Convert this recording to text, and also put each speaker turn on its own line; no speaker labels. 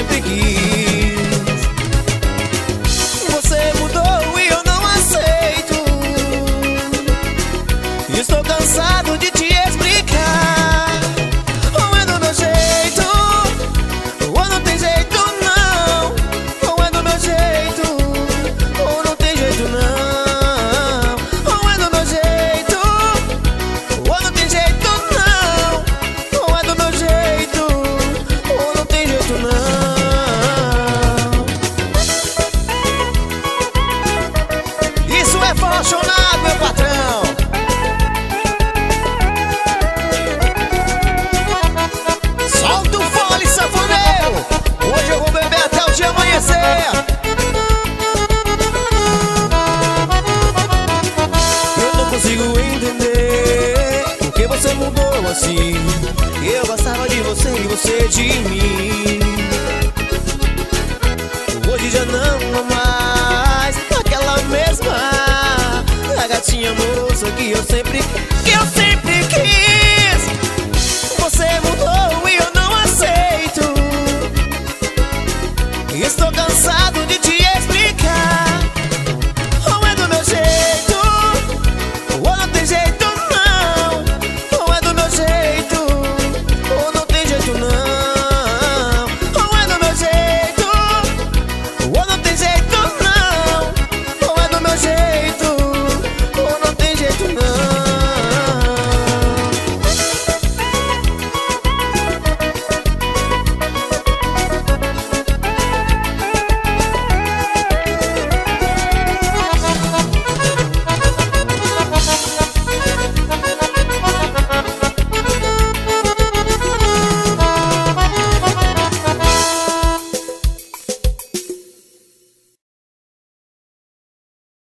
sempre quis. Você mudou e eu não aceito. Estou cansado de te explicar. Ou é do meu jeito, ou não tem jeito não. Ou é do meu jeito, ou não tem jeito não. Ou é do meu jeito, ou não tem jeito não. Ou é do meu jeito, ou não tem jeito não. Isso é apaixonado, meu patrão. Solta o fole, sanfoneiro. Hoje eu vou beber até o dia amanhecer. Eu não consigo entender por que você mudou assim. Eu gostava de você e você de mim. Hoje já não é mais aquela mesma, a gatinha amorosa que eu sempre